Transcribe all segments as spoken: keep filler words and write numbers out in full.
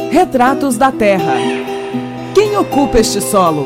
Retratos da Terra. Quem ocupa este solo?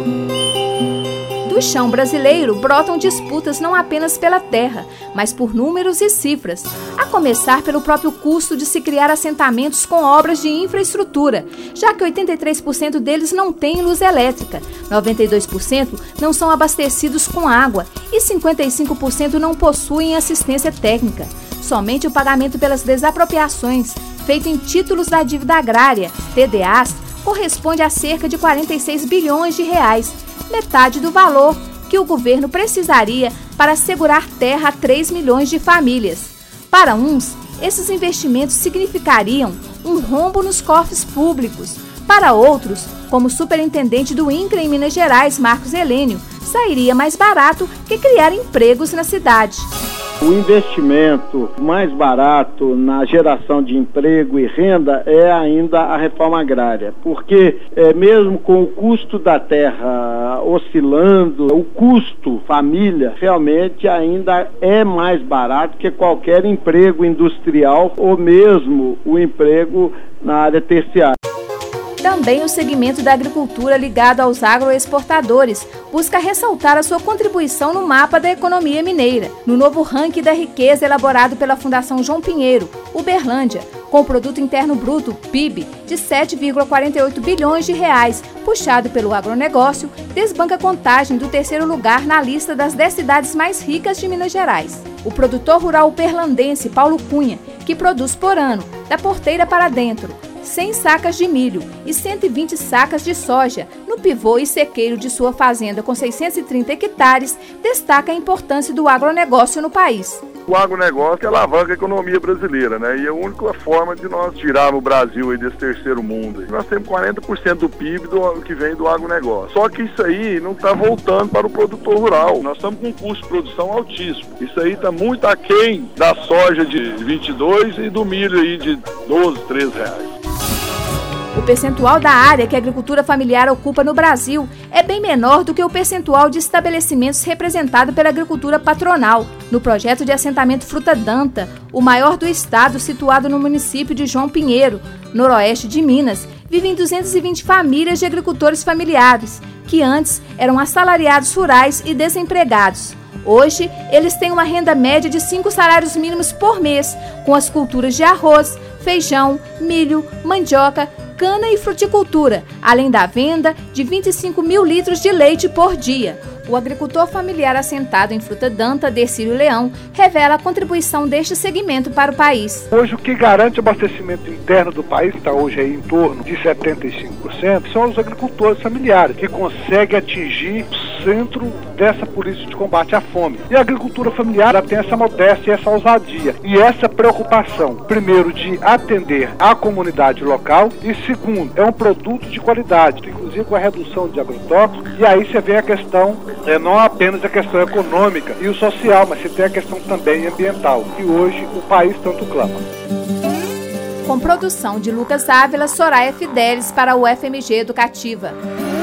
Do chão brasileiro brotam disputas não apenas pela terra, mas por números e cifras, a começar pelo próprio custo de se criar assentamentos com obras de infraestrutura, já que oitenta e três por cento deles não têm luz elétrica, noventa e dois por cento não são abastecidos com água e cinquenta e cinco por cento não possuem assistência técnica. Somente o pagamento pelas desapropriações, feito em títulos da dívida agrária, T D As, corresponde a cerca de quarenta e seis bilhões de reais, metade do valor que o governo precisaria para assegurar terra a três milhões de famílias. Para uns, esses investimentos significariam um rombo nos cofres públicos. Para outros, como o superintendente do INCRA em Minas Gerais, Marcos Helênio, sairia mais barato que criar empregos na cidade. O investimento mais barato na geração de emprego e renda é ainda a reforma agrária, porque é, mesmo com o custo da terra oscilando, o custo família realmente ainda é mais barato que qualquer emprego industrial ou mesmo o emprego na área terciária. Também o segmento da agricultura ligado aos agroexportadores busca ressaltar a sua contribuição no mapa da economia mineira. No novo ranking da riqueza elaborado pela Fundação João Pinheiro, Uberlândia, com o Produto Interno Bruto, P I B, de sete vírgula quarenta e oito bilhões de reais, puxado pelo agronegócio, desbanca a Contagem do terceiro lugar na lista das dez cidades mais ricas de Minas Gerais. O produtor rural uberlandense Paulo Cunha, que produz por ano, da porteira para dentro, cem sacas de milho e cento e vinte sacas de soja no pivô e sequeiro de sua fazenda com seiscentos e trinta hectares, destaca a importância do agronegócio no país. O agronegócio alavanca a economia brasileira, né? E é a única forma de nós tirar o Brasil aí desse terceiro mundo. Nós temos quarenta por cento do P I B do, que vem do agronegócio. Só que isso aí não está voltando para o produtor rural. Nós estamos com um custo de produção altíssimo. Isso aí está muito aquém da soja de vinte e dois e do milho aí de doze, treze reais. O percentual da área que a agricultura familiar ocupa no Brasil é bem menor do que o percentual de estabelecimentos representado pela agricultura patronal. No projeto de assentamento Fruta Danta, o maior do estado, situado no município de João Pinheiro, noroeste de Minas, vivem duzentas e vinte famílias de agricultores familiares, que antes eram assalariados rurais e desempregados. Hoje, eles têm uma renda média de cinco salários mínimos por mês, com as culturas de arroz, feijão, milho, mandioca, cana e fruticultura, além da venda de vinte e cinco mil litros de leite por dia. O agricultor familiar assentado em Fruta Danta, Dercílio Leão, revela a contribuição deste segmento para o país. Hoje o que garante o abastecimento interno do país, que está hoje aí em torno de setenta e cinco por cento, são os agricultores familiares, que conseguem atingir o centro dessa política de combate à fome. E a agricultura familiar já tem essa modéstia e essa ousadia, e essa preocupação, primeiro, de atender a comunidade local, e segundo, é um produto de qualidade, inclusive com a redução de agrotóxicos, e aí você vê a questão, é não apenas a questão econômica e o social, mas você tem a questão também ambiental, que hoje o país tanto clama. Com produção de Lucas Ávila, Soraya Fidelis para o U F M G Educativa.